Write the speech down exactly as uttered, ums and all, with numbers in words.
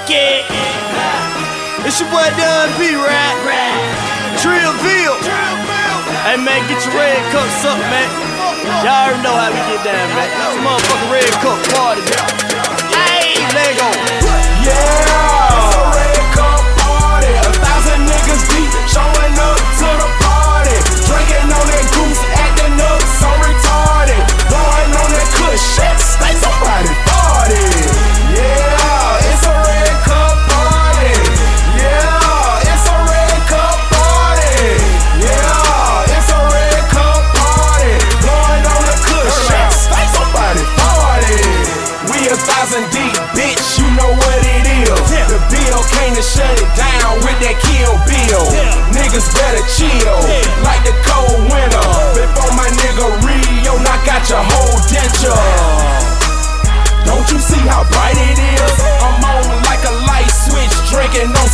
it. It's your boy Don P, right? Trillville. Hey man, get your red cups up, man. Y'all already know how we get down, man. It's a motherfucking red cup party. Hey, Lego. Yeah, it's a red cup party. A thousand niggas deep, showing up to the party. Drinking on that goose, acting up so retarded. Blowing on that kush, shit, stay somebody party. Yeah, it's a red cup party. Yeah, it's a red cup party. Yeah, it's a red cup party. Blowing on the kush, shit, stay somebody party. We a thousand deep, bitch, you know what it is. The bill came to shut it down with that Kill Bill. Niggas better chill, like the cold winter. Before my nigga Rio knock out your whole denture. Don't you see how bright it is? I'm on like a light switch, drinking on